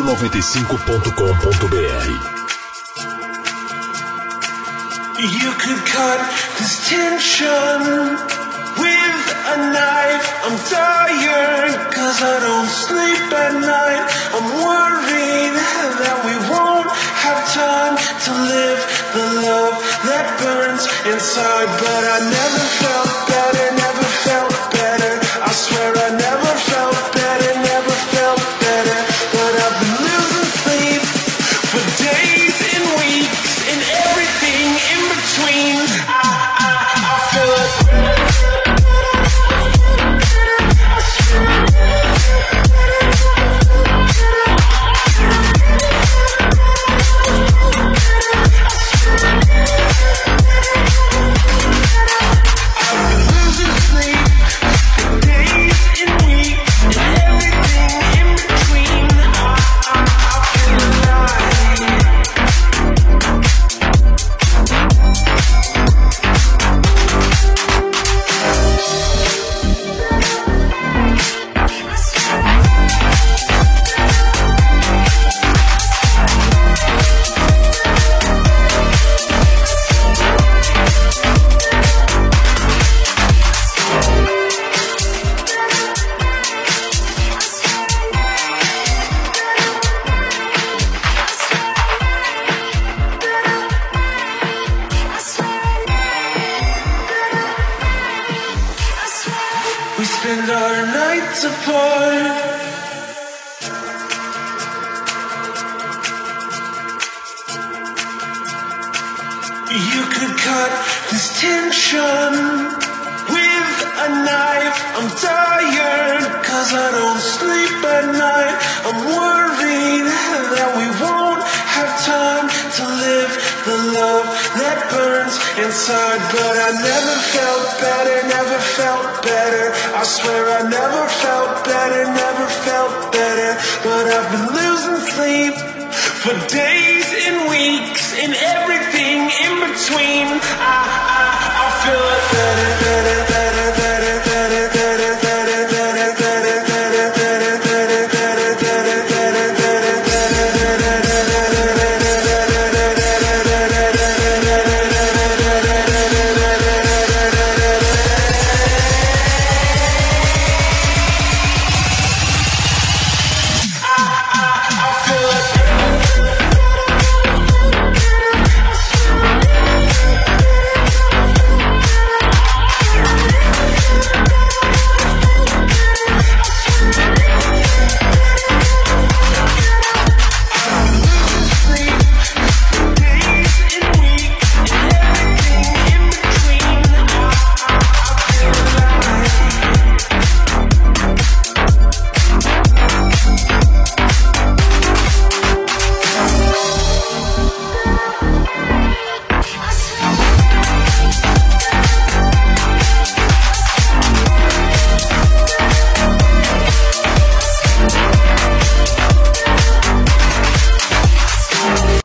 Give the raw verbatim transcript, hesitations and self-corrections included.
noventa e cinco ponto com ponto b r. You could cut this tension with a knife. I'm tired, cause I don't sleep at night. I'm worried that we won't have time to live the love that burns inside. But I never felt better, never felt better. I swear I never felt better, never felt better. But I've been losing sleep for days and weeks and everything in between. I, I, I feel it. Spend our nights apart. You could cut this tension with a knife. I'm tired, cause I don't sleep at night. I'm worried that we won't have time to live the love that burns inside. But I never felt better, never felt better. I swear I never felt better, never felt better. But I've been losing sleep for days and weeks and everything in between. I, I, I feel better, better.